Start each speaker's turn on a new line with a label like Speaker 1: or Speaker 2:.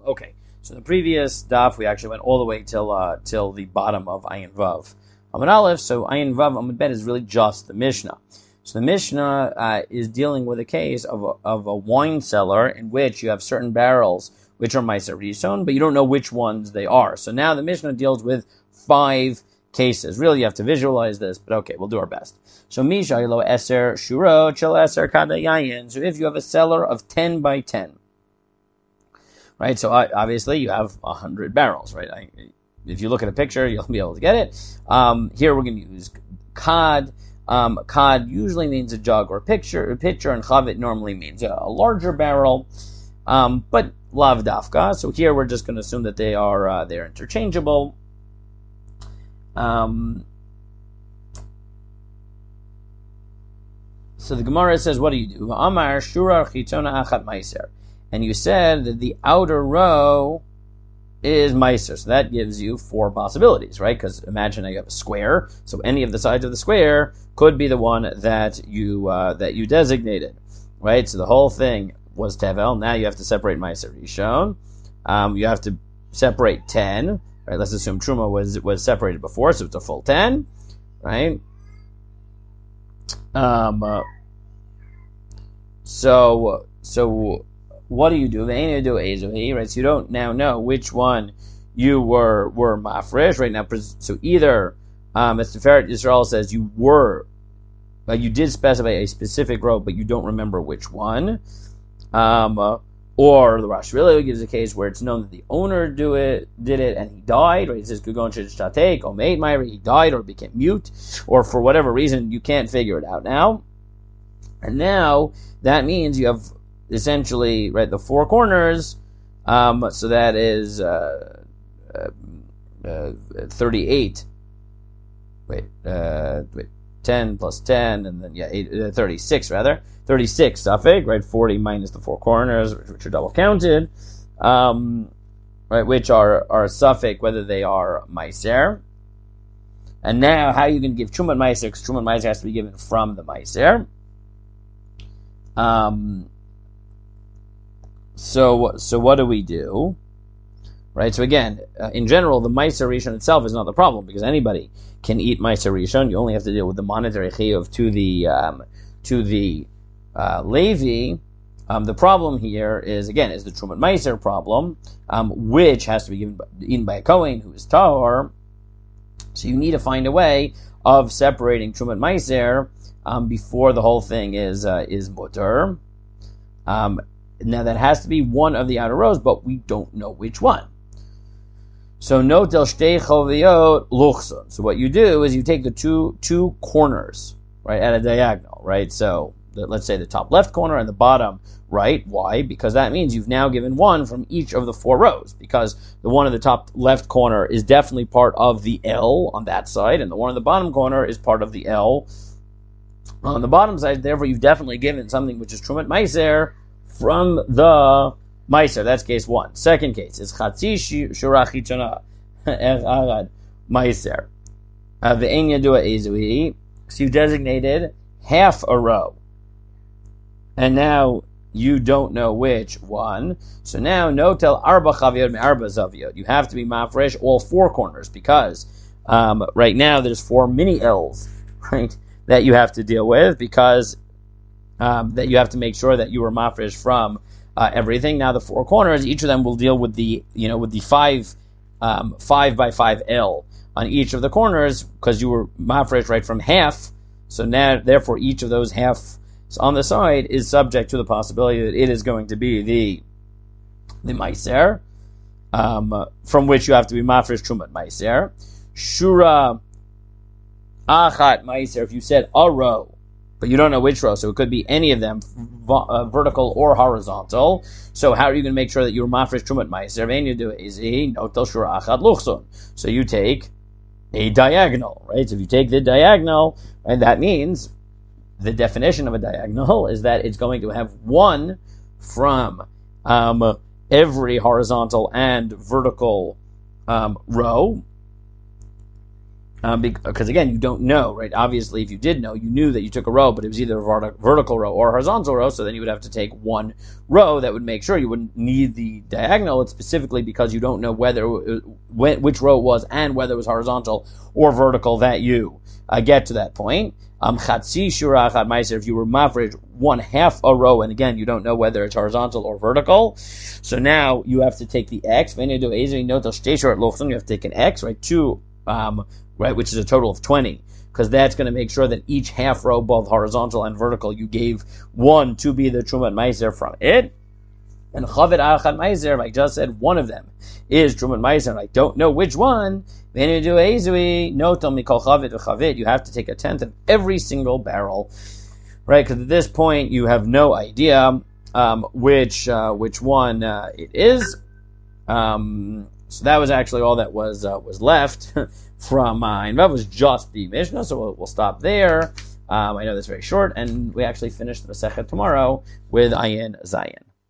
Speaker 1: Okay, so the previous daf we actually went all the way till the bottom of Ayin Vav Amud Aleph. So Ayin Vav Amud Bet is really just the Mishnah. So the Mishnah is dealing with a case of a wine cellar in which you have certain barrels which are Meiser Rishon, but you don't know which ones they are. So now the Mishnah deals with 5 cases. Really, you have to visualize this, but okay, we'll do our best. So Mishaylo Eser Shuro Chel Eser Kada Yayin. So if you have a cellar of 10 by 10, right? So obviously you have 100 barrels, right? If you look at a picture, you'll be able to get it. Here we're going to use Kad. Kad usually means a jug or a pitcher, and Chavit normally means a larger barrel, but Lav Dafka. So here we're just going to assume that they're interchangeable. So the Gemara says, what do you do? Amar Shura Chitona Achat Meiser. And you said that the outer row is Meiser. So that gives you 4 possibilities, right? Because imagine that you have a square. So any of the sides of the square could be the one that you designated, right? So the whole thing was Tevel. Now you have to separate Meiser Rishon. You have to separate 10, right? Let's assume Truma was separated before, so it's a full 10, right? So what do you do? Right? So you don't now know which one you were mafresh right now. So either as Tiferet Yisrael says you did specify a specific row, but you don't remember which one. Or the Rosh really gives a case where it's known that the owner did it and he died, right? It says Kugon Shtatek, Omeid Myri, he died or became mute, or for whatever reason you can't figure it out now. And now that means you have essentially, right, the 4 corners, so that is 38. 10 plus 10, and then 36 rather. 36 suffix, right? 40 minus the 4 corners, which are double counted, right? Which are a suffix, whether they are Meiser. And now, how are you going to give Trumat Meiser? Because Trumat Meiser has to be given from the Meiser. So what do we do? Right? So again, in general, the Meiser Rishon itself is not the problem, because anybody can eat Meiser Rishon. You only have to deal with the monetary chiyuv to the Levi. The problem here is the Trumat Meiser problem, which has to be eaten by a Kohen who is Tahor. So you need to find a way of separating Trumat Meiser before the whole thing is mutter. Now that has to be one of the outer rows, but we don't know which one. So note del shtei choviyot luchson. So what you do is you take the two corners, right, at a diagonal, right? So let's say the top left corner and the bottom right. Why? Because that means you've now given one from each of the 4 rows, because the one at the top left corner is definitely part of the L on that side, and the one at the bottom corner is part of the L on the bottom side. Therefore, you've definitely given something which is Trumat Meiser from the Meiser. That's case 1. Second case is Chatzi Shura Chitona Echad Meiser. Ve'en Yadua Ezui. So you designated half a row, and now you don't know which one. So now no tel arba chaviyot me arba zaviyot. You have to be mafresh all 4 corners, because right now there's 4 mini L's, right, that you have to deal with, because that you have to make sure that you are mafresh from everything. Now the 4 corners, each of them will deal with the 5 by 5 L on each of the corners, because you were mafresh right from half. So now, therefore, each of those half on the side is subject to the possibility that it is going to be the Meiser, from which you have to be mafresh Trumat Meiser. Shura Achat Meiser, if you said a row, but you don't know which row, so it could be any of them, vertical or horizontal. So how are you going to make sure that you're mafresh Trumat Meiser? Then you do easy, notel Shura Achat Luchson. So you take a diagonal, right? So if you take the diagonal, and that means the definition of a diagonal is that it's going to have one from every horizontal and vertical row. Because again, you don't know, right? Obviously, if you did know, you knew that you took a row, but it was either a vertical row or a horizontal row, so then you would have to take one row. That would make sure you wouldn't need the diagonal. It's specifically because you don't know which row it was and whether it was horizontal or vertical that you get to that point. Chatzi shura achad meiser, if you were mafresh one half a row, and again, you don't know whether it's horizontal or vertical, so now you have to take the x. You have to take an x, right? Right, which is a total of 20, because that's going to make sure that each half row, both horizontal and vertical, you gave one to be the Trumat Meiser from it. And Chavet Achad Meiser, I just said one of them is Trumat Meiser, and I don't know which one. Then you do Ezui, no Mikol Chavet v'Chavet. You have to take a tenth of every single barrel, right? Because at this point you have no idea which one it is. So that was actually all that was left from and that was just the Mishnah. So we'll stop there. I know that's very short, and we actually finish the Masechet tomorrow with Ayin Zayin.